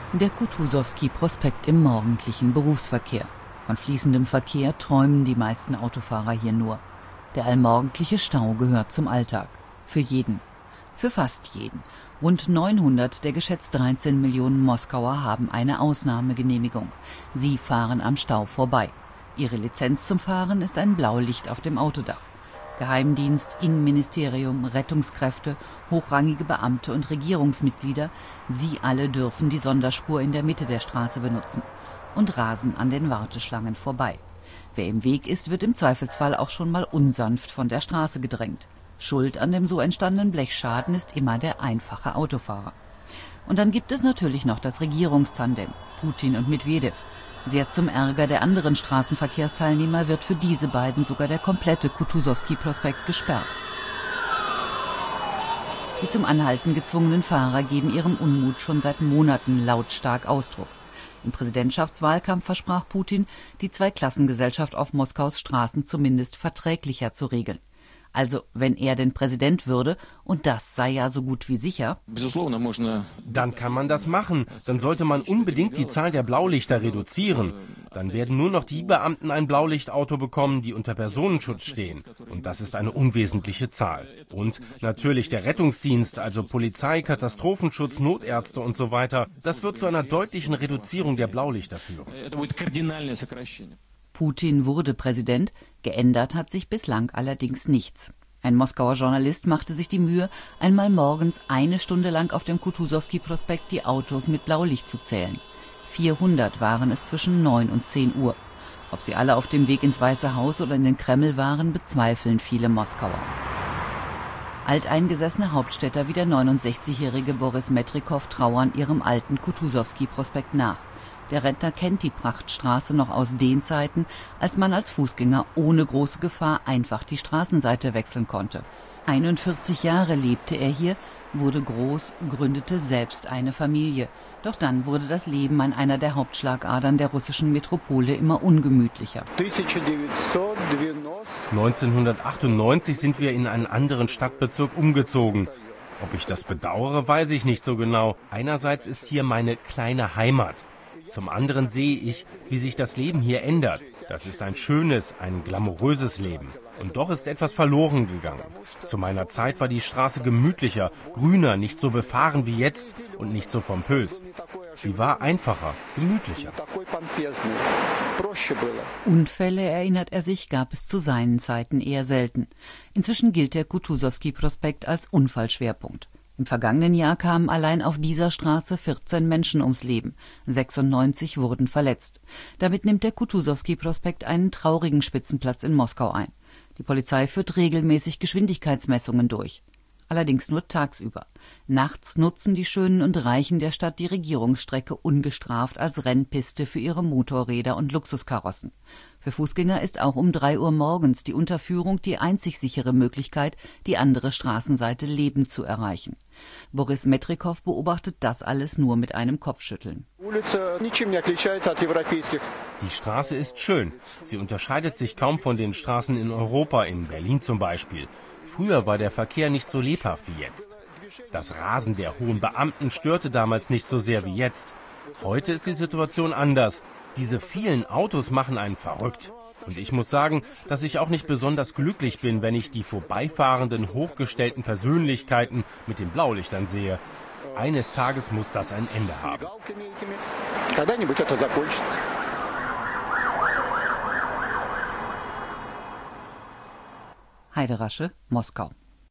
Der Kutuzowski-Prospekt im morgendlichen Berufsverkehr. Von fließendem Verkehr träumen die meisten Autofahrer hier nur. Der allmorgendliche Stau gehört zum Alltag. Für jeden. Für fast jeden. Rund 900 der geschätzt 13 Millionen Moskauer haben eine Ausnahmegenehmigung. Sie fahren am Stau vorbei. Ihre Lizenz zum Fahren ist ein Blaulicht auf dem Autodach. Geheimdienst, Innenministerium, Rettungskräfte, hochrangige Beamte und Regierungsmitglieder, sie alle dürfen die Sonderspur in der Mitte der Straße benutzen und rasen an den Warteschlangen vorbei. Wer im Weg ist, wird im Zweifelsfall auch schon mal unsanft von der Straße gedrängt. Schuld an dem so entstandenen Blechschaden ist immer der einfache Autofahrer. Und dann gibt es natürlich noch das Regierungstandem, Putin und Medwedew. Sehr zum Ärger der anderen Straßenverkehrsteilnehmer wird für diese beiden sogar der komplette Kutuzowski-Prospekt gesperrt. Die zum Anhalten gezwungenen Fahrer geben ihrem Unmut schon seit Monaten lautstark Ausdruck. Im Präsidentschaftswahlkampf versprach Putin, die Zweiklassengesellschaft auf Moskaus Straßen zumindest verträglicher zu regeln. Also wenn er denn Präsident würde, und das sei ja so gut wie sicher. Dann kann man das machen. Dann sollte man unbedingt die Zahl der Blaulichter reduzieren. Dann werden nur noch die Beamten ein Blaulichtauto bekommen, die unter Personenschutz stehen. Und das ist eine unwesentliche Zahl. Und natürlich der Rettungsdienst, also Polizei, Katastrophenschutz, Notärzte und so weiter. Das wird zu einer deutlichen Reduzierung der Blaulichter führen. Putin wurde Präsident, geändert hat sich bislang allerdings nichts. Ein Moskauer Journalist machte sich die Mühe, einmal morgens eine Stunde lang auf dem Kutuzowski-Prospekt die Autos mit Blaulicht zu zählen. 400 waren es zwischen 9 und 10 Uhr. Ob sie alle auf dem Weg ins Weiße Haus oder in den Kreml waren, bezweifeln viele Moskauer. Alteingesessene Hauptstädter wie der 69-jährige Boris Metrikow trauern ihrem alten Kutuzowski-Prospekt nach. Der Rentner kennt die Prachtstraße noch aus den Zeiten, als man als Fußgänger ohne große Gefahr einfach die Straßenseite wechseln konnte. 41 Jahre lebte er hier, wurde groß, gründete selbst eine Familie. Doch dann wurde das Leben an einer der Hauptschlagadern der russischen Metropole immer ungemütlicher. 1998 sind wir in einen anderen Stadtbezirk umgezogen. Ob ich das bedauere, weiß ich nicht so genau. Einerseits ist hier meine kleine Heimat. Zum anderen sehe ich, wie sich das Leben hier ändert. Das ist ein schönes, ein glamouröses Leben. Und doch ist etwas verloren gegangen. Zu meiner Zeit war die Straße gemütlicher, grüner, nicht so befahren wie jetzt und nicht so pompös. Sie war einfacher, gemütlicher. Unfälle, erinnert er sich, gab es zu seinen Zeiten eher selten. Inzwischen gilt der Kutuzowski-Prospekt als Unfallschwerpunkt. Im vergangenen Jahr kamen allein auf dieser Straße 14 Menschen ums Leben, 96 wurden verletzt. Damit nimmt der Kutuzowski-Prospekt einen traurigen Spitzenplatz in Moskau ein. Die Polizei führt regelmäßig Geschwindigkeitsmessungen durch. Allerdings nur tagsüber. Nachts nutzen die Schönen und Reichen der Stadt die Regierungsstrecke ungestraft als Rennpiste für ihre Motorräder und Luxuskarossen. Für Fußgänger ist auch um 3 Uhr morgens die Unterführung die einzig sichere Möglichkeit, die andere Straßenseite lebend zu erreichen. Boris Metrikow beobachtet das alles nur mit einem Kopfschütteln. Die Straße ist schön. Sie unterscheidet sich kaum von den Straßen in Europa, in Berlin zum Beispiel. Früher war der Verkehr nicht so lebhaft wie jetzt. Das Rasen der hohen Beamten störte damals nicht so sehr wie jetzt. Heute ist die Situation anders. Diese vielen Autos machen einen verrückt. Und ich muss sagen, dass ich auch nicht besonders glücklich bin, wenn ich die vorbeifahrenden, hochgestellten Persönlichkeiten mit den Blaulichtern sehe. Eines Tages muss das ein Ende haben. Heide Rasche, Moskau.